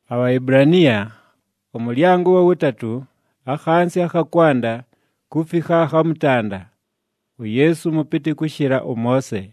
Abaebrania omulyango wa 3 akhansi akhakwanda kufika akhamutanda uyesu mupiti kushira umose.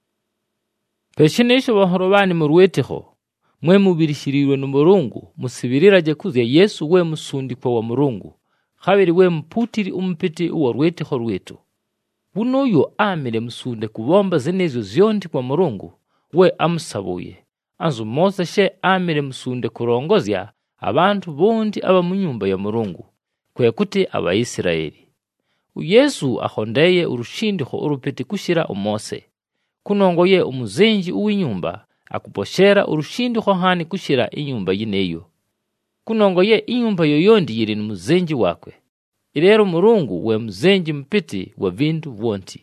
Peshinisho bahorobani murwetiho mwe mubirishirirwe n'Umurungu musibiriraje kuzya Yesu we musundikwa wa Murungu khabiri we mputiri umupiti uwa rwetiho rwetu. Bunoyo amire musunde kubomba zenezo zyondi kwa Murungu we amusabuye anzu Mose she amire musunde kurongozya abantu bondi aba mu nyumba ya Murungu kwe kuti Abayisirayeli. Yesu ahondeye urushindiho urupiti kushira umose kunongoye umuzenji uw'inyumba akuposhera urushindiho hani kushira inyumba yineyo kunongoye inyumba yoyondi yiri n'umuzenji wakwe. Irero Murungu we muzenji mpiti wa vindu vonti.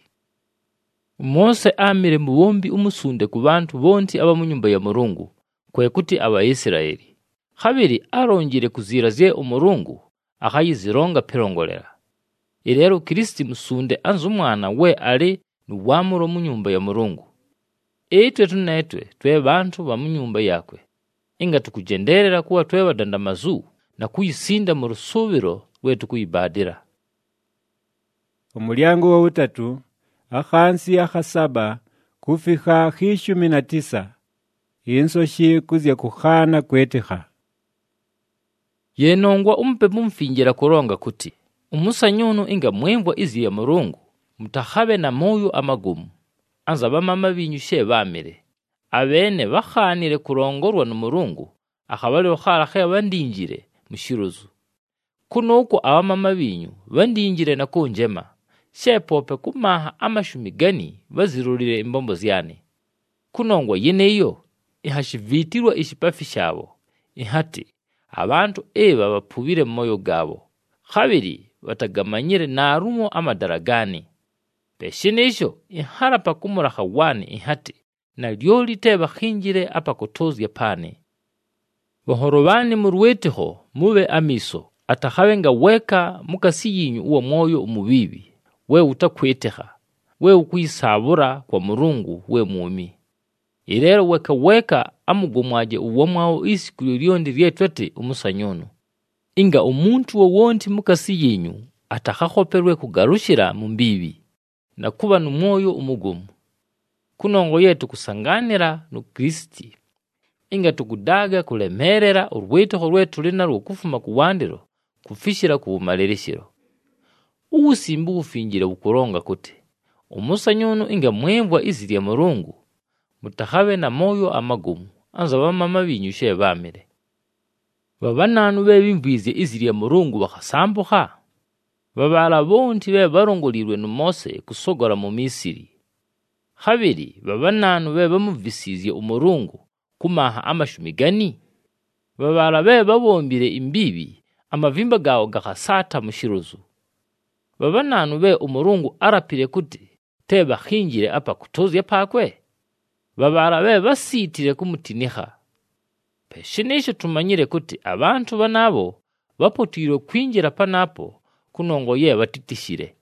Mose amire mubombi umusunde ku bantu bonti aba mu nyumba ya Murungu kwe kuti Abayisirayeli. Khabiri arongire kuzirazye Umurungu akayizironga pirongolera. Irero Kristi musunde anzu mwana we ali nuwamuro mu nyumba ya Murungu. Etwe tunetwe twe bantu ba mu nyumba yakwe. Inga tukujenderera kuwa twe badandamazu na kuyisinda mu rusubiro wetu kuyibadira. Omulyango wa 3 akhansi akhasaba kufika khishumi na 9 insoshi kuzya kukhana kwetiha. Yenongwa umpepu mfinjira kuronga kuti umusanyunu inga mwemvwa izi ya Murungu mutahabe na moyo amagumu anza bamama binyushe bamire abene bakhanire kurongorwa n'Umurungu akhabali bakharakhe bandinjire mushiruzu kunuko abamama binyu bandinjire na kunjema shepope kumaha amashumigani bazirurire imbombo zyane kunongwa yeneyo ihashivitirwa ishipafi shabo ihati abantu eba bapubire moyo gabo khabiri batagamanyire narumo amadaragani. Peshinisho iharapa kumuraha wani ihati na lyoli teba khinjire apa kutozya pane. Bahorobani murwetiho mube amiso atahawenga weka mukasi yinyu uwa moyo umubibi we utakweteha we ukuyisabura kwa Murungu we mumi. Irero weka amugomwaje uwa mwao isi kulyondi ryetwete umusanyunu. Inga umuntu wo wonti mukasi yinyu atahahoperwe kugarushira mumbibi na kuba n'umwoyo umugumu. Kunongo yetu kusanganira no Kristi. Inga tukudaga kulemerera urwetiho rwetu linaro kufuma kuwandiro kufishira kubumalirishiro. Ubusimbu bufinjire bukuronga kuti umusanyunu inga mwemvwa iziri ya Murungu mutahabe na moyo amagumu anza bamama binyushe bamire. Babananu bebimvizye iziri ya Murungu bakasambuha. Babala bonti be barongolirwe n'Mose kusogora mu Misiri. Habiri babananu be bamuvisiziye Umurungu kumaha amashumigani. Babala be babombire imbibi amavimba gawo gakasata mushiruzu. Babananu be Umurungu arapire kuti teba khinjire apa kutozya pakwe. Babala be basitire kumutiniha. Peshinisho tumanyire kuti abantu banabo bapotiro kwinjira panapo kunongo ye batitishire.